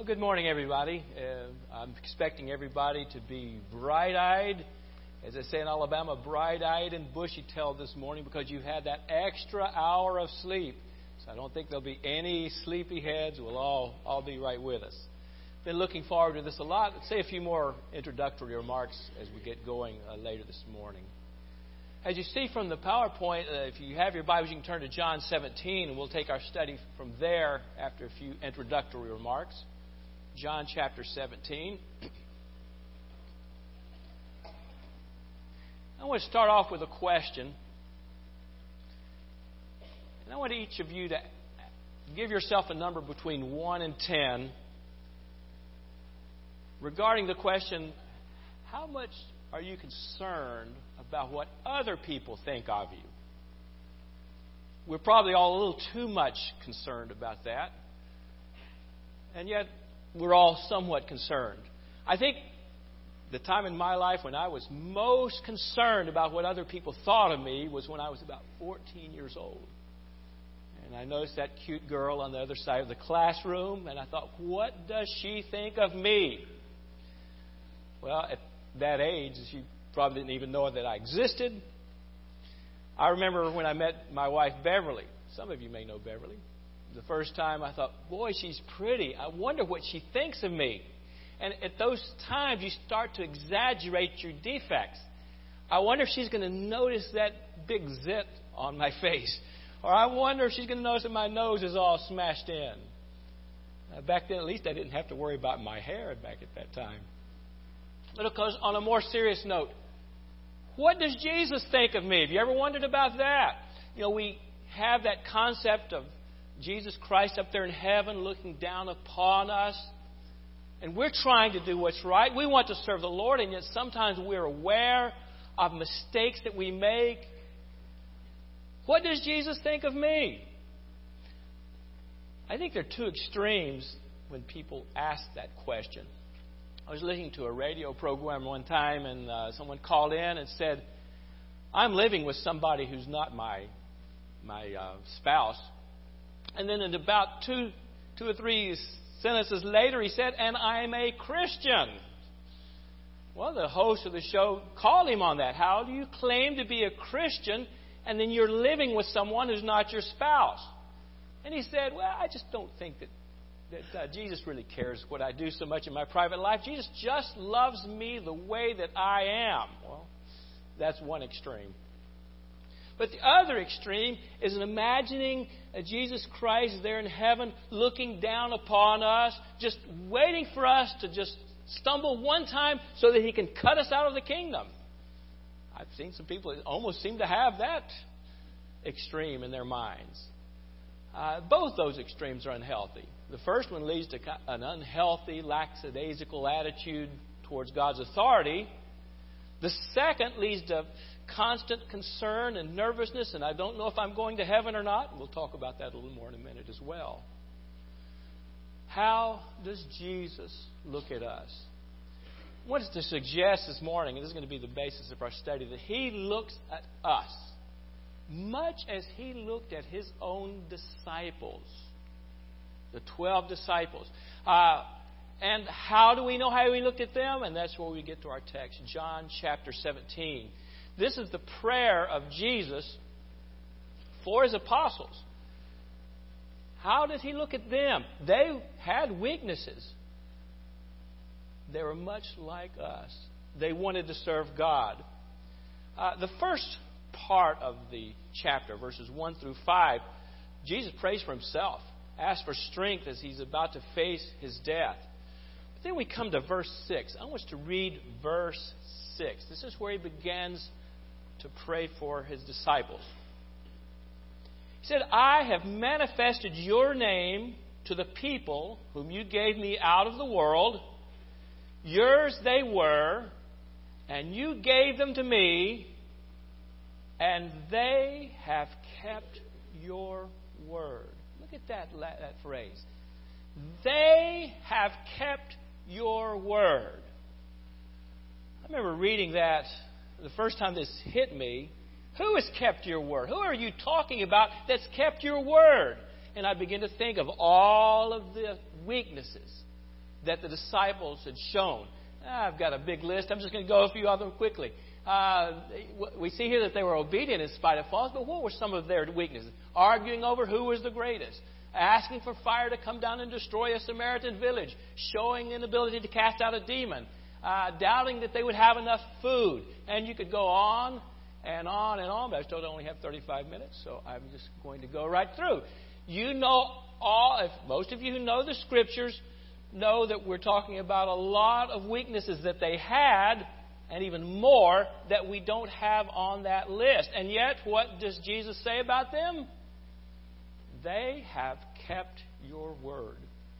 Well, good morning, everybody. I'm expecting everybody to be bright-eyed, as they say in Alabama, bright-eyed and bushy-tailed this morning because you had that extra hour of sleep. So I don't think there'll be any sleepy heads. We'll all be right with us. Been looking forward to this a lot. Let's say a few more introductory remarks as we get going later this morning. As you see from the PowerPoint, if you have your Bibles, you can turn to John 17, and we'll take our study from there after a few introductory remarks. John chapter 17. I want to start off with a question. And I want each of you to give yourself a number between 1 and 10 regarding the question, how much are you concerned about what other people think of you? We're probably all a little too much concerned about that. And yet, we're all somewhat concerned. I think the time in my life when I was most concerned about what other people thought of me was when I was about 14 years old. And I noticed that cute girl on the other side of the classroom, and I thought, what does she think of me? Well, at that age, she probably didn't even know that I existed. I remember when I met my wife, Beverly. Some of you may know Beverly. The first time I thought, boy, she's pretty. I wonder what she thinks of me. And at those times, you start to exaggerate your defects. I wonder if she's going to notice that big zit on my face. Or I wonder if she's going to notice that my nose is all smashed in. Back then, at least, I didn't have to worry about my hair back at that time. But of course, on a more serious note, what does Jesus think of me? Have you ever wondered about that? You know, we have that concept of Jesus Christ up there in heaven looking down upon us. And we're trying to do what's right. We want to serve the Lord, and yet sometimes we're aware of mistakes that we make. What does Jesus think of me? I think there are two extremes when people ask that question. I was listening to a radio program one time, and someone called in and said, I'm living with somebody who's not my spouse. And then in about two or three sentences later, he said, and I'm a Christian. Well, the host of the show called him on that. How do you claim to be a Christian and then you're living with someone who's not your spouse? And he said, well, I just don't think that Jesus really cares what I do so much in my private life. Jesus just loves me the way that I am. Well, that's one extreme. But the other extreme is imagining Jesus Christ there in heaven looking down upon us, just waiting for us to just stumble one time so that He can cut us out of the kingdom. I've seen some people that almost seem to have that extreme in their minds. Both those extremes are unhealthy. The first one leads to an unhealthy, lackadaisical attitude towards God's authority. The second leads to constant concern and nervousness, and I don't know if I'm going to heaven or not. We'll talk about that a little more in a minute as well. How does Jesus look at us? I wanted to suggest this morning, and this is going to be the basis of our study, that He looks at us much as He looked at His own disciples, the 12 disciples. And how do we know how He looked at them? And that's where we get to our text, John chapter 17. This is the prayer of Jesus for His apostles. How did He look at them? They had weaknesses. They were much like us. They wanted to serve God. The first part of the chapter, verses 1 through 5, Jesus prays for Himself, asks for strength as He's about to face His death. But then we come to verse 6. I want us to read verse 6. This is where He begins to pray for His disciples. He said, I have manifested your name to the people whom you gave me out of the world. Yours they were, and you gave them to me, and they have kept your word. Look at that phrase. They have kept your word. I remember reading that the first time this hit me. Who has kept your word? Who are you talking about that's kept your word? And I began to think of all of the weaknesses that the disciples had shown. I've got a big list. I'm just going to go a few of them quickly. We see here that they were obedient in spite of faults, but what were some of their weaknesses? Arguing over who was the greatest. Asking for fire to come down and destroy a Samaritan village. Showing inability to cast out a demon. Doubting that they would have enough food. And you could go on and on and on, but I was told I only have 35 minutes, so I'm just going to go right through. You know if most of you who know the Scriptures know that we're talking about a lot of weaknesses that they had, and even more that we don't have on that list. And yet, what does Jesus say about them? They have kept your word.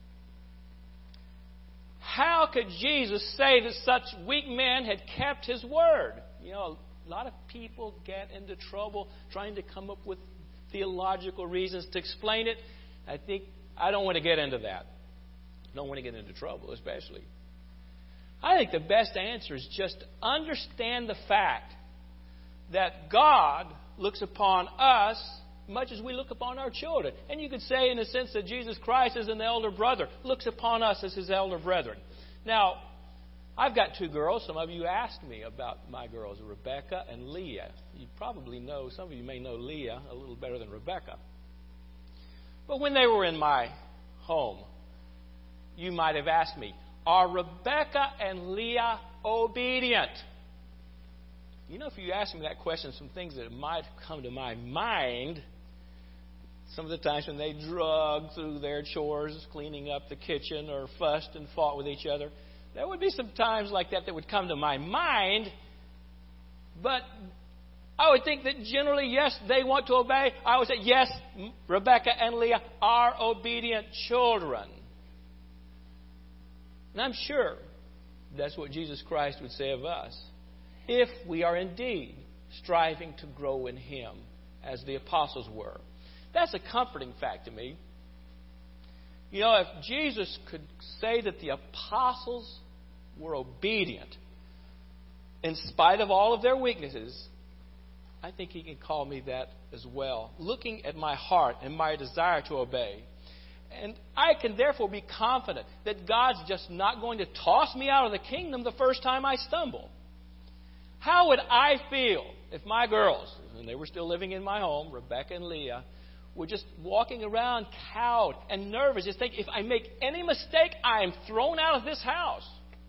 How could Jesus say that such weak men had kept His word? You know, a lot of people get into trouble trying to come up with theological reasons to explain it. I don't want to get into that. I don't want to get into trouble, especially. I think the best answer is just to understand the fact that God looks upon us much as we look upon our children. And you could say, in a sense, that Jesus Christ as an elder brother looks upon us as His elder brethren. Now, I've got two girls. Some of you asked me about my girls, Rebecca and Leah. You probably know, some of you may know Leah a little better than Rebecca. But when they were in my home, you might have asked me, are Rebecca and Leah obedient? You know, if you ask me that question, some things that might come to my mind, some of the times when they drug through their chores, cleaning up the kitchen, or fussed and fought with each other, there would be some times like that would come to my mind. But I would think that generally, yes, they want to obey. I would say, yes, Rebecca and Leah are obedient children. And I'm sure that's what Jesus Christ would say of us, if we are indeed striving to grow in Him as the apostles were. That's a comforting fact to me. You know, if Jesus could say that the apostles were obedient in spite of all of their weaknesses, I think He can call me that as well, looking at my heart and my desire to obey. And I can therefore be confident that God's just not going to toss me out of the kingdom the first time I stumble. How would I feel if my girls, and they were still living in my home, Rebecca and Leah, were just walking around cowed and nervous, just think, if I make any mistake, I am thrown out of this house?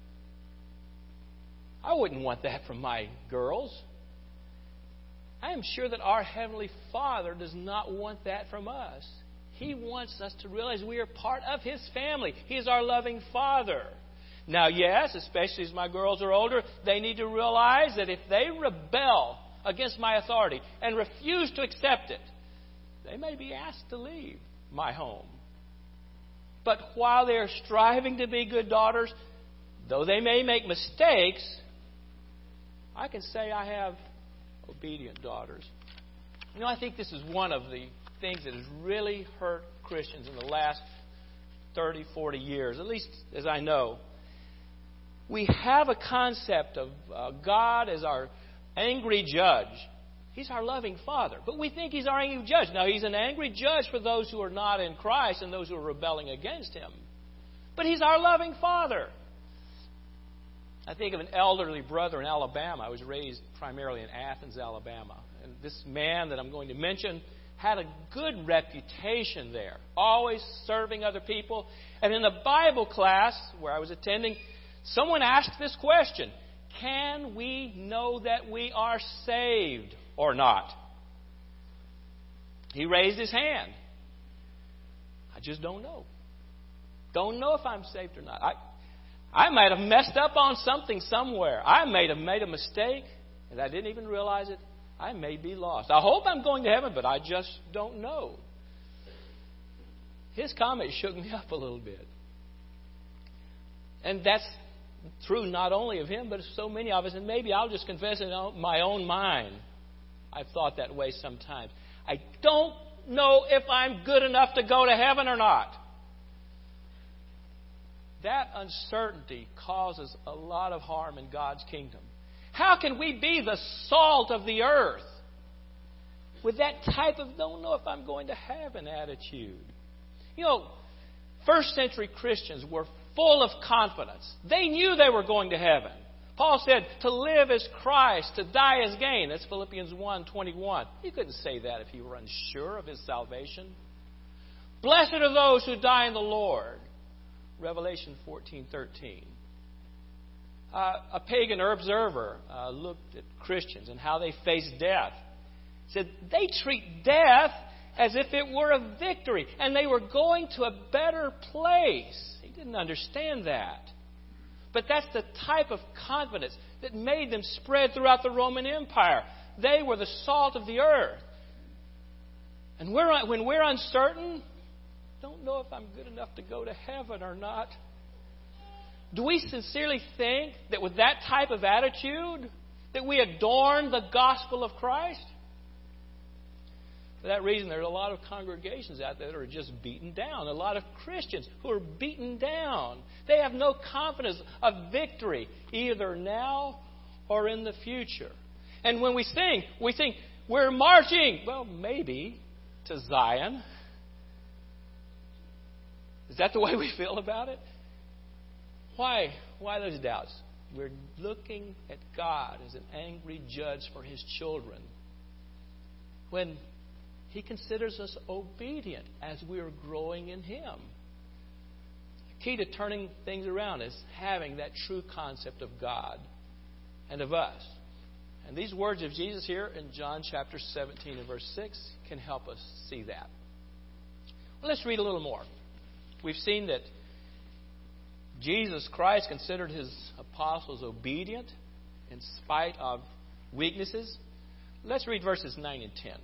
I wouldn't want that from my girls. I am sure that our Heavenly Father does not want that from us. He wants us to realize we are part of His family. He is our loving Father. Now, yes, especially as my girls are older, they need to realize that if they rebel against my authority and refuse to accept it, they may be asked to leave my home. But while they are striving to be good daughters, though they may make mistakes, I can say I have obedient daughters. You know, I think this is one of the things that has really hurt Christians in the last 30, 40 years, at least as I know. We have a concept of God as our angry judge. He's our loving Father, but we think He's our angry judge. Now, He's an angry judge for those who are not in Christ and those who are rebelling against Him. But He's our loving Father. I think of an elderly brother in Alabama. I was raised primarily in Athens, Alabama. And this man that I'm going to mention had a good reputation there, always serving other people. And in the Bible class where I was attending, someone asked this question: can we know that we are saved or not? He raised his hand. I just don't know. Don't know if I'm saved or not. I might have messed up on something somewhere. I may have made a mistake, and I didn't even realize it. I may be lost. I hope I'm going to heaven, but I just don't know. His comment shook me up a little bit. And that's true not only of him, but of so many of us. And maybe I'll just confess in my own mind, I've thought that way sometimes. I don't know if I'm good enough to go to heaven or not. That uncertainty causes a lot of harm in God's kingdom. How can we be the salt of the earth with that type of don't know if I'm going to heaven attitude? You know, first century Christians were full of confidence. They knew they were going to heaven. Paul said, to live is Christ, to die is gain. That's Philippians 1:21. He couldn't say that if he were unsure of his salvation. Blessed are those who die in the Lord. Revelation 14:13. A pagan observer looked at Christians and how they face death. He said, they treat death as if it were a victory and they were going to a better place. He didn't understand that. But that's the type of confidence that made them spread throughout the Roman Empire. They were the salt of the earth. And when we're uncertain, don't know if I'm good enough to go to heaven or not, do we sincerely think that with that type of attitude that we adorn the gospel of Christ? For that reason, there are a lot of congregations out there that are just beaten down. A lot of Christians who are beaten down. They have no confidence of victory, either now or in the future. And when we sing, we're marching, well, maybe, to Zion. Is that the way we feel about it? Why those doubts? We're looking at God as an angry judge for His children, when He considers us obedient as we are growing in Him. The key to turning things around is having that true concept of God and of us. And these words of Jesus here in John chapter 17 and verse 6 can help us see that. Well, let's read a little more. We've seen that Jesus Christ considered His apostles obedient in spite of weaknesses. Let's read verses 9 and 10.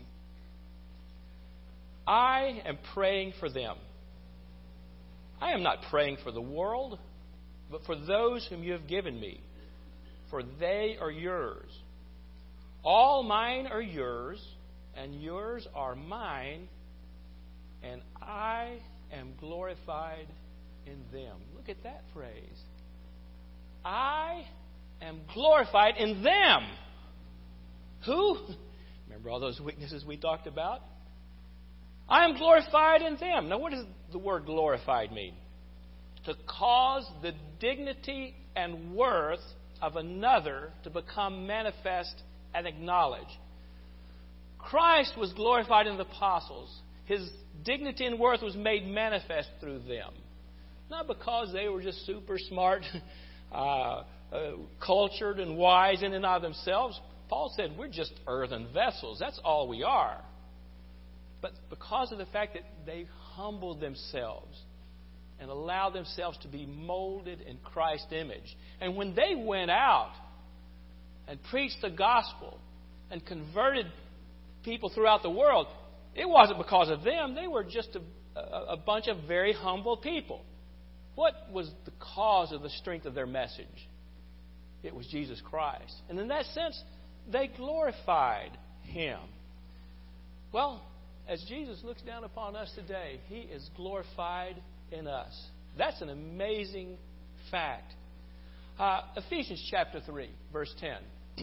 I am praying for them. I am not praying for the world, but for those whom you have given me, for they are yours. All mine are yours, and yours are mine, and I am glorified in them. Look at that phrase. I am glorified in them. Who? Remember all those weaknesses we talked about? I am glorified in them. Now, what does the word glorified mean? To cause the dignity and worth of another to become manifest and acknowledged. Christ was glorified in the apostles. His dignity and worth was made manifest through them. Not because they were just super smart, cultured and wise in and of themselves. Paul said, we're just earthen vessels. That's all we are. But because of the fact that they humbled themselves and allowed themselves to be molded in Christ's image. And when they went out and preached the gospel and converted people throughout the world, it wasn't because of them. They were just a bunch of very humble people. What was the cause of the strength of their message? It was Jesus Christ. And in that sense, they glorified Him. Well, as Jesus looks down upon us today, He is glorified in us. That's an amazing fact. Ephesians chapter 3, verse 10.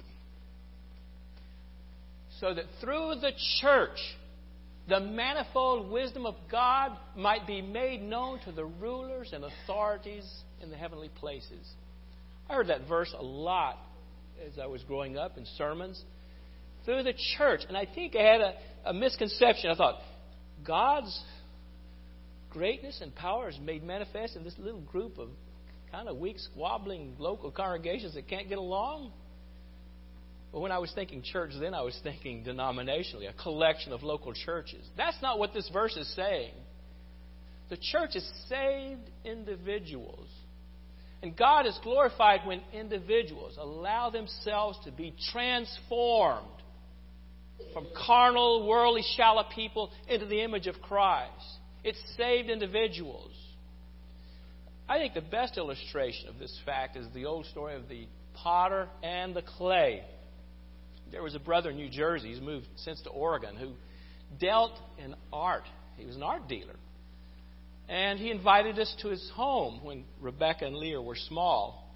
So that through the church, the manifold wisdom of God might be made known to the rulers and authorities in the heavenly places. I heard that verse a lot as I was growing up in sermons. Through the church. And I think I had a misconception. I thought, God's greatness and power is made manifest in this little group of kind of weak, squabbling local congregations that can't get along. But when I was thinking church then, I was thinking denominationally, a collection of local churches. That's not what this verse is saying. The church is saved individuals. And God is glorified when individuals allow themselves to be transformed from carnal, worldly, shallow people into the image of Christ. It's saved individuals. I think the best illustration of this fact is the old story of the potter and the clay. There was a brother in New Jersey, he's moved since to Oregon, who dealt in art. He was an art dealer. And he invited us to his home when Rebecca and Leah were small.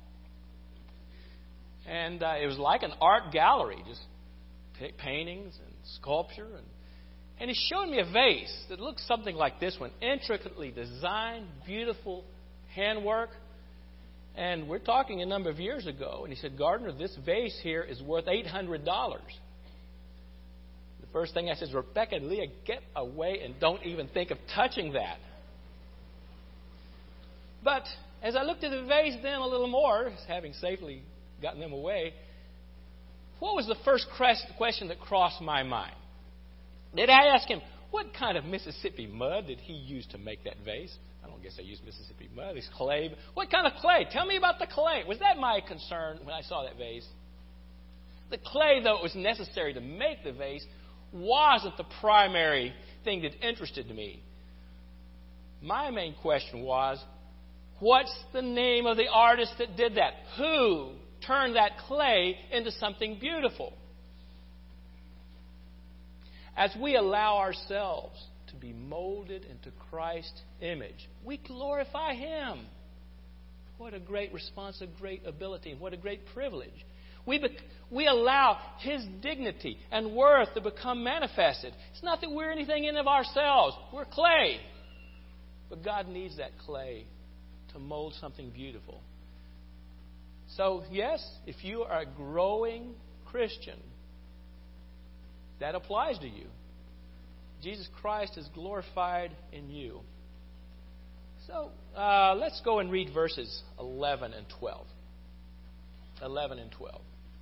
And it was like an art gallery, just paintings and sculpture. And he showed me a vase that looked something like this one, intricately designed, beautiful handwork. And we're talking a number of years ago. And he said, Gardner, this vase here is worth $800. The first thing I said is, Rebecca and Leah, get away and don't even think of touching that. But as I looked at the vase then a little more, having safely gotten them away, what was the first question that crossed my mind? Did I ask him, what kind of Mississippi mud did he use to make that vase? I don't guess I used Mississippi mud. It's clay. What kind of clay? Tell me about the clay. Was that my concern when I saw that vase? The clay, though it was necessary to make the vase, wasn't the primary thing that interested me. My main question was, what's the name of the artist that did that? Who turned that clay into something beautiful? As we allow ourselves to be molded into Christ's image, we glorify Him. What a great response, a great ability, and what a great privilege. We allow His dignity and worth to become manifested. It's not that we're anything in of ourselves. We're clay. But God needs that clay to mold something beautiful. So, yes, if you are a growing Christian, that applies to you. Jesus Christ is glorified in you. So, let's go and read verses 11 and 12. 11 and 12.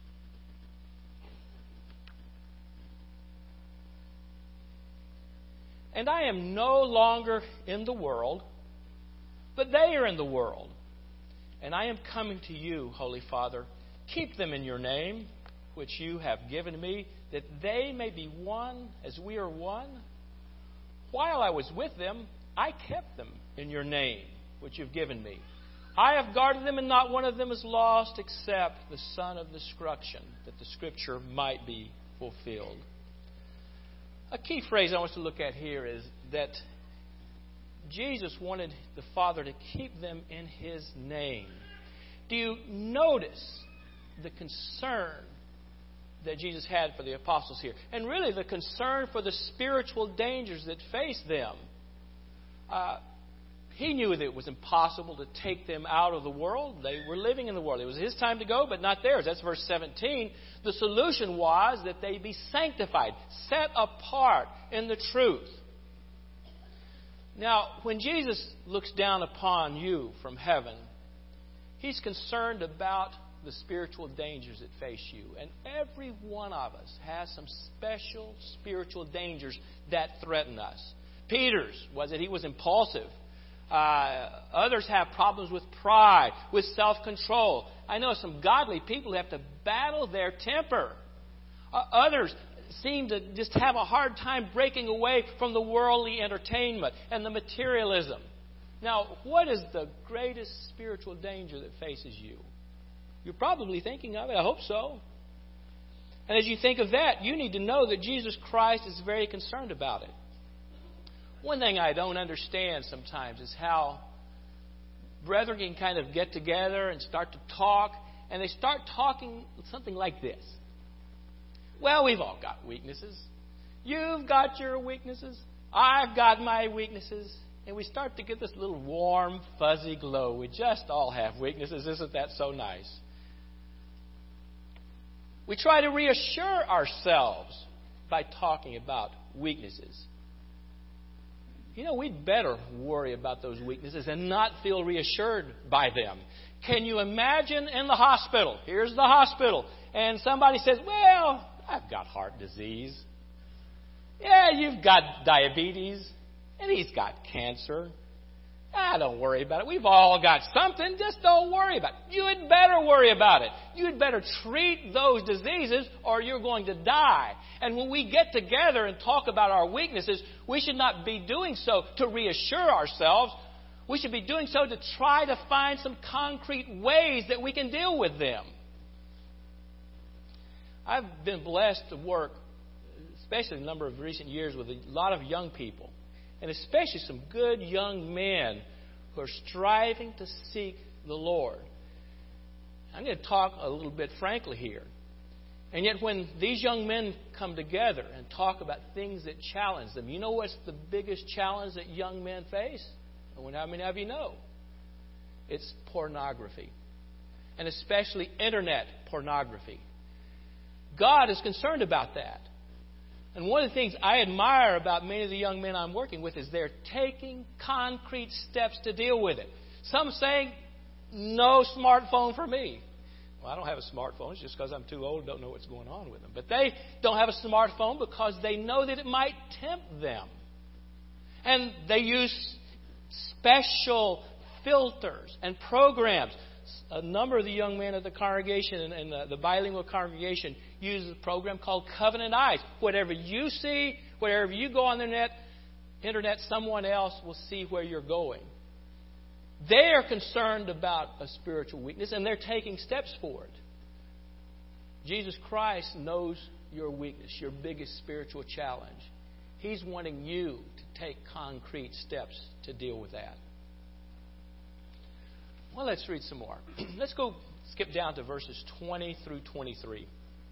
And I am no longer in the world, but they are in the world. And I am coming to you, Holy Father. Keep them in your name, which you have given me, that they may be one as we are one. While I was with them, I kept them in your name, which you've given me. I have guarded them, and not one of them is lost except the son of destruction, that the Scripture might be fulfilled. A key phrase I want us to look at here is that Jesus wanted the Father to keep them in His name. Do you notice the concern that Jesus had for the apostles here? And really the concern for the spiritual dangers that face them. He knew that it was impossible to take them out of the world. They were living in the world. It was His time to go, but not theirs. That's verse 17. The solution was that they be sanctified, set apart in the truth. Now, when Jesus looks down upon you from heaven, He's concerned about the spiritual dangers that face you. And every one of us has some special spiritual dangers that threaten us. Peter's was that he was impulsive. Others have problems with pride, with self-control. I know some godly people who have to battle their temper. Others seem to just have a hard time breaking away from the worldly entertainment and the materialism. Now, what is the greatest spiritual danger that faces you? You're probably thinking of it. I hope so. And as you think of that, you need to know that Jesus Christ is very concerned about it. One thing I don't understand sometimes is how brethren can kind of get together and start to talk, and they start talking something like this. Well, we've all got weaknesses. You've got your weaknesses. I've got my weaknesses. And we start to get this little warm, fuzzy glow. We just all have weaknesses. Isn't that so nice? We try to reassure ourselves by talking about weaknesses. You know, we'd better worry about those weaknesses and not feel reassured by them. Can you imagine in the hospital? Here's the hospital. And somebody says, well, I've got heart disease. Yeah, you've got diabetes. And he's got cancer. Don't worry about it. We've all got something. Just don't worry about it. You had better worry about it. You'd better treat those diseases or you're going to die. And when we get together and talk about our weaknesses, we should not be doing so to reassure ourselves. We should be doing so to try to find some concrete ways that we can deal with them. I've been blessed to work, especially in a number of recent years, with a lot of young people. And especially some good young men who are striving to seek the Lord. I'm going to talk a little bit frankly here. And yet when these young men come together and talk about things that challenge them, you know what's the biggest challenge that young men face? How many of you know? It's pornography. And especially internet pornography. God is concerned about that. And one of the things I admire about many of the young men I'm working with is they're taking concrete steps to deal with it. Some saying, no smartphone for me. Well, I don't have a smartphone. It's just because I'm too old, don't know what's going on with them. But they don't have a smartphone because they know that it might tempt them. And they use special filters and programs. A number of the young men of the congregation and the bilingual congregation use a program called Covenant Eyes. Whatever you see, wherever you go on the internet, someone else will see where you're going. They are concerned about a spiritual weakness, and they're taking steps for it. Jesus Christ knows your weakness, your biggest spiritual challenge. He's wanting you to take concrete steps to deal with that. Well, let's read some more. Let's go skip down to verses 20 through 23.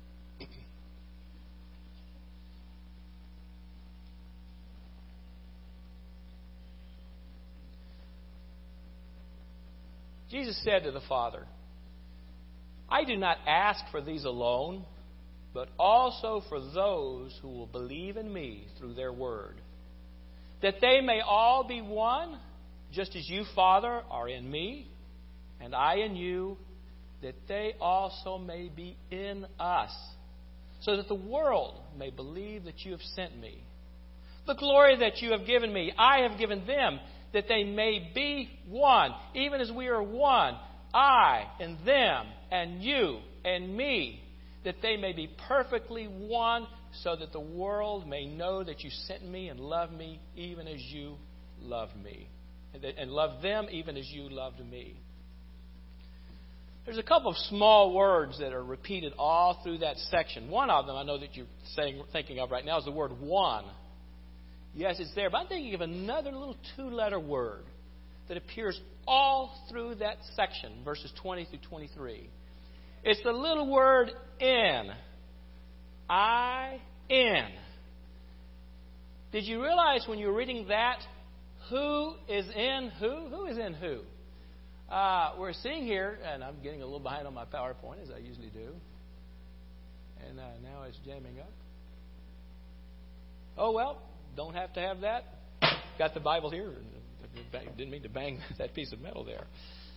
Jesus said to the Father, I do not ask for these alone, but also for those who will believe in me through their word, that they may all be one, just as you, Father, are in me, and I in you, that they also may be in us, so that the world may believe that you have sent me. The glory that you have given me, I have given them, that they may be one, even as we are one, I and them, and you and me, that they may be perfectly one, so that the world may know that you sent me and love me even as you loved me, and love them even as you loved me. There's a couple of small words that are repeated all through that section. One of them I know that you're thinking of right now is the word one. Yes, it's there, but I'm thinking of another little two-letter word that appears all through that section, verses 20 through 23. It's the little word in. I-N. Did you realize when you were reading that, who is in who? Who is in who? We're seeing here, and I'm getting a little behind on my PowerPoint, as I usually do. And now it's jamming up. Oh, well, don't have to have that. Got the Bible here. Didn't mean to bang that piece of metal there.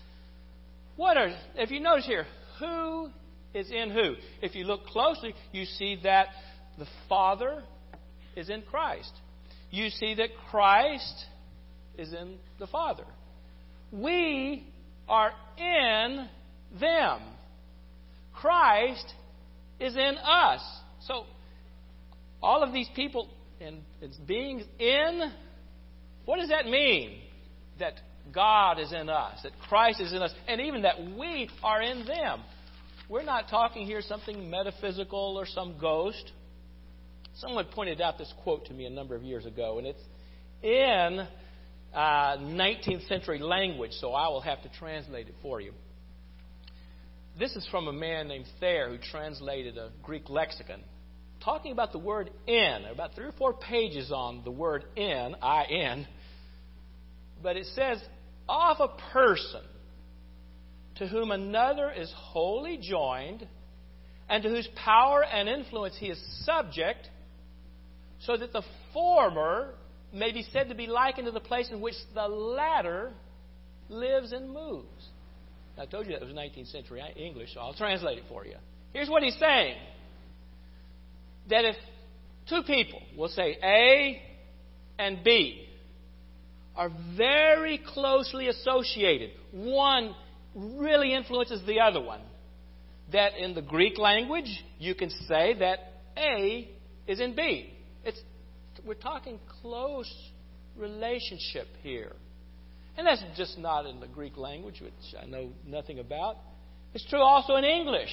If you notice here, who is in who? If you look closely, you see that the Father is in Christ. You see that Christ is in the Father. We are in them. Christ is in us. So, all of these people and beings in, what does that mean? That God is in us, that Christ is in us, and even that we are in them. We're not talking here something metaphysical or some ghost. Someone pointed out this quote to me a number of years ago, and it's in 19th century language, so I will have to translate it for you. This is from a man named Thayer who translated a Greek lexicon, talking about the word in. About 3 or 4 pages on the word in, I-N. But it says, of a person to whom another is wholly joined, and to whose power and influence he is subject, so that the former may be said to be likened to the place in which the latter lives and moves. I told you that was 19th century English, so I'll translate it for you. Here's what he's saying. That if 2 people, we'll say A and B, are very closely associated, one really influences the other one, that in the Greek language, you can say that A is in B. We're talking close relationship here. And that's just not in the Greek language, which I know nothing about. It's true also in English.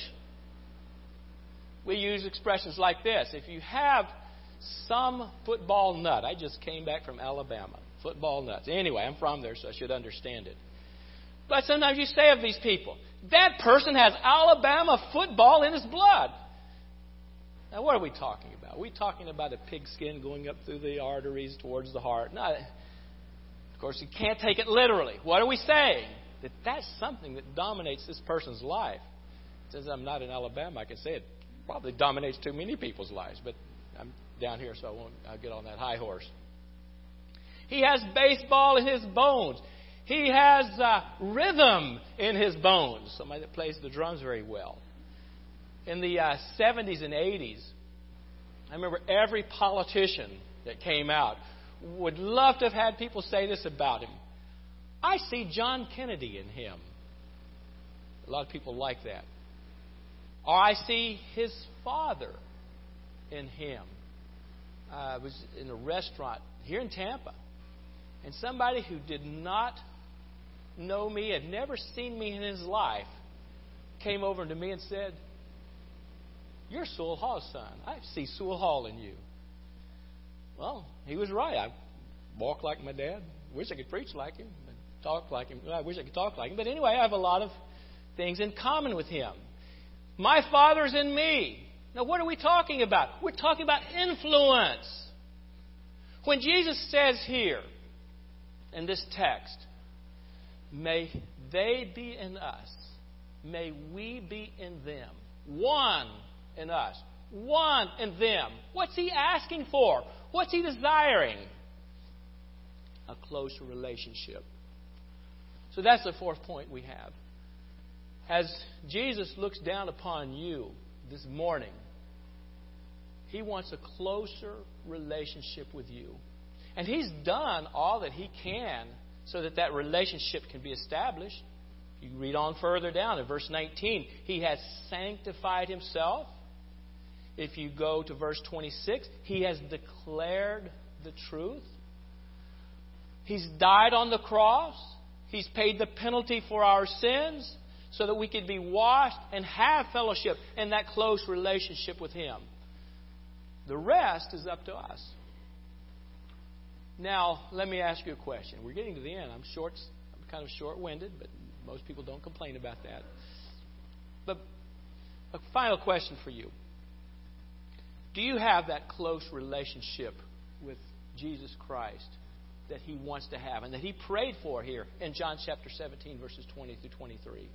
We use expressions like this. If you have some football nut. I just came back from Alabama. Football nuts. Anyway, I'm from there, so I should understand it. But sometimes you say of these people, that person has Alabama football in his blood. Now, what are we talking about? Are we talking about a pigskin going up through the arteries towards the heart? No. Of course, you can't take it literally. What are we saying? that's something that dominates this person's life. Since I'm not in Alabama, I can say it probably dominates too many people's lives, but I'm down here, so I'll get on that high horse. He has baseball in his bones. He has rhythm in his bones. Somebody that plays the drums very well. In the 70s and 80s, I remember every politician that came out would love to have had people say this about him. I see John Kennedy in him. A lot of people like that. Or I see his father in him. I was in a restaurant here in Tampa, and somebody who did not know me, had never seen me in his life, came over to me and said, "You're Sewell Hall's son. I see Sewell Hall in you." Well, he was right. I walk like my dad. Wish I could preach like him. Talk like him. I wish I could talk like him. But anyway, I have a lot of things in common with him. My Father's in me. Now, what are we talking about? We're talking about influence. When Jesus says here in this text, may they be in us, may we be in them. One in us, one in them. What's he asking for? What's he desiring? A closer relationship. So that's the fourth point we have. As Jesus looks down upon you this morning, he wants a closer relationship with you. And he's done all that he can so that that relationship can be established. You read on further down in verse 19. He has sanctified himself. If you go to verse 26, he has declared the truth. He's died on the cross. He's paid the penalty for our sins so that we could be washed and have fellowship in that close relationship with him. The rest is up to us. Now, let me ask you a question. We're getting to the end. I'm kind of short-winded, but most people don't complain about that. But a final question for you. Do you have that close relationship with Jesus Christ that he wants to have and that he prayed for here in John chapter 17, verses 20 through 23?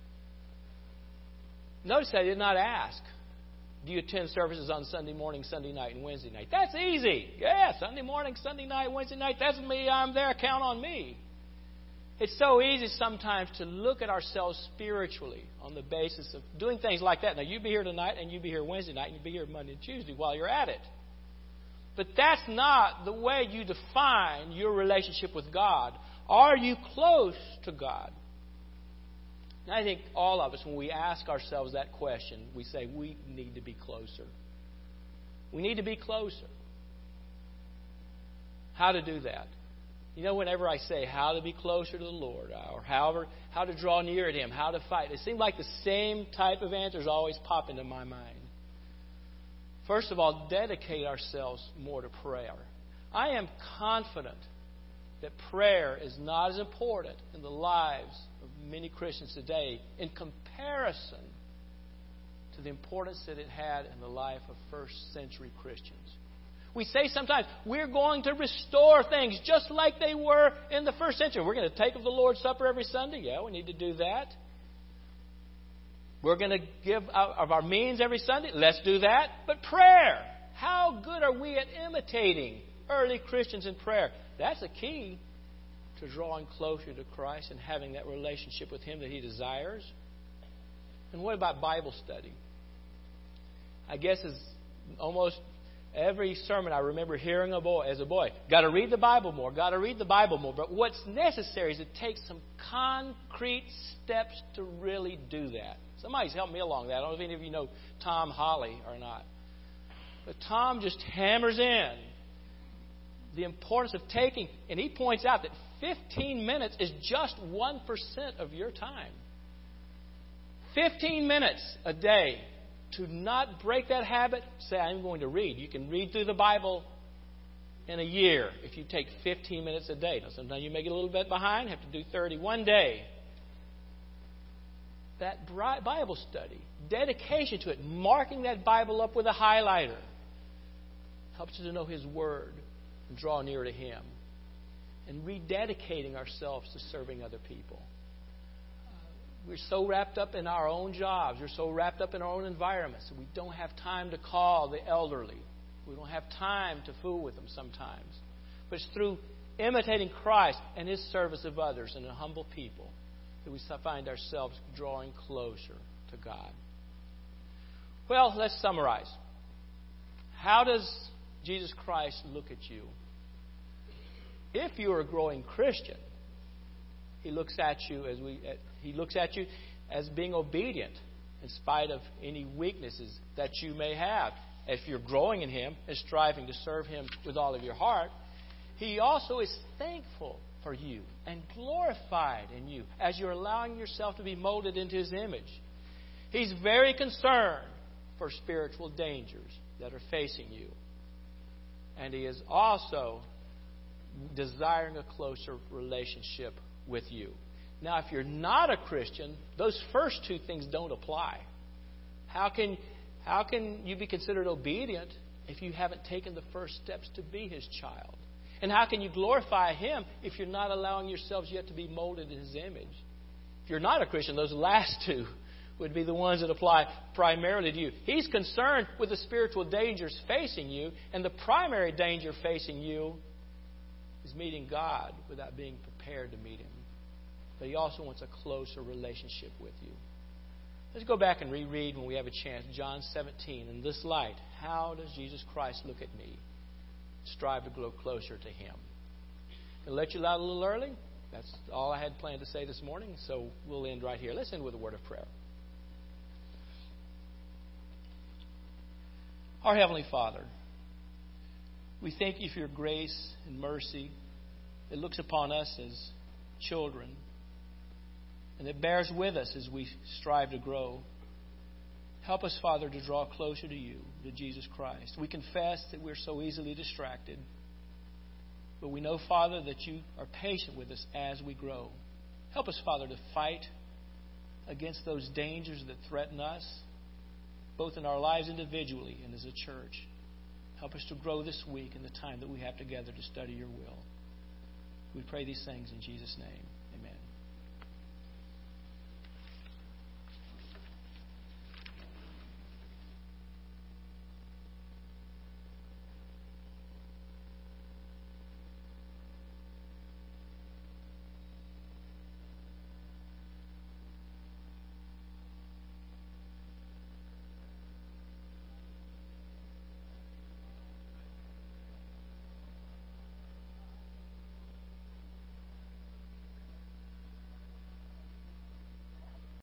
Notice I did not ask, do you attend services on Sunday morning, Sunday night, and Wednesday night? That's easy. Yeah, Sunday morning, Sunday night, Wednesday night, that's me. I'm there. Count on me. It's so easy sometimes to look at ourselves spiritually on the basis of doing things like that. Now, you be here tonight, and you be here Wednesday night, and you be here Monday and Tuesday while you're at it. But that's not the way you define your relationship with God. Are you close to God? And I think all of us, when we ask ourselves that question, we say we need to be closer. We need to be closer. How to do that? You know, whenever I say how to be closer to the Lord, or how to draw near to him, how to fight, it seems like the same type of answers always pop into my mind. First of all, dedicate ourselves more to prayer. I am confident that prayer is not as important in the lives of many Christians today in comparison to the importance that it had in the life of first century Christians. We say sometimes we're going to restore things just like they were in the first century. We're going to take of the Lord's Supper every Sunday. Yeah, we need to do that. We're going to give out of our means every Sunday. Let's do that. But prayer. How good are we at imitating early Christians in prayer? That's a key to drawing closer to Christ and having that relationship with him that he desires. And what about Bible study? I guess as almost every sermon I remember hearing as a boy, got to read the Bible more, got to read the Bible more. But what's necessary is to take some concrete steps to really do that. Somebody's helped me along that. I don't know if any of you know Tom Holly or not. But Tom just hammers in the importance of taking, and he points out that 15 minutes is just 1% of your time. 15 minutes a day. To not break that habit, say, I'm going to read. You can read through the Bible in a year if you take 15 minutes a day. Now, sometimes you may get a little bit behind, have to do 30 one day. That Bible study, dedication to it, marking that Bible up with a highlighter, helps you to know his word and draw near to him. And rededicating ourselves to serving other people. we're so wrapped up in our own jobs. We're so wrapped up in our own environments. We don't have time to call the elderly. We don't have time to fool with them sometimes. But it's through imitating Christ and His service of others and a humble people that we find ourselves drawing closer to God. Well, let's summarize. How does Jesus Christ look at you? If you are a growing Christian, He looks at you as being obedient in spite of any weaknesses that you may have. If you're growing in Him and striving to serve Him with all of your heart, He also is thankful for you and glorified in you as you're allowing yourself to be molded into His image. He's very concerned for spiritual dangers that are facing you. And He is also desiring a closer relationship with you. Now, if you're not a Christian, those first two things don't apply. How can you be considered obedient if you haven't taken the first steps to be His child? And how can you glorify Him if you're not allowing yourselves yet to be molded in His image? If you're not a Christian, those last two would be the ones that apply primarily to you. He's concerned with the spiritual dangers facing you, and the primary danger facing you is meeting God without being prepared to meet Him. But He also wants a closer relationship with you. Let's go back and reread when we have a chance John 17. In this light, how does Jesus Christ look at me? Strive to grow closer to Him. I'll let you out a little early. That's all I had planned to say this morning, so we'll end right here. Let's end with a word of prayer. Our Heavenly Father, we thank You for Your grace and mercy that looks upon us as children and that bears with us as we strive to grow. Help us, Father, to draw closer to You, to Jesus Christ. We confess that we're so easily distracted, but we know, Father, that You are patient with us as we grow. Help us, Father, to fight against those dangers that threaten us, both in our lives individually and as a church. Help us to grow this week in the time that we have together to study Your will. We pray these things in Jesus' name.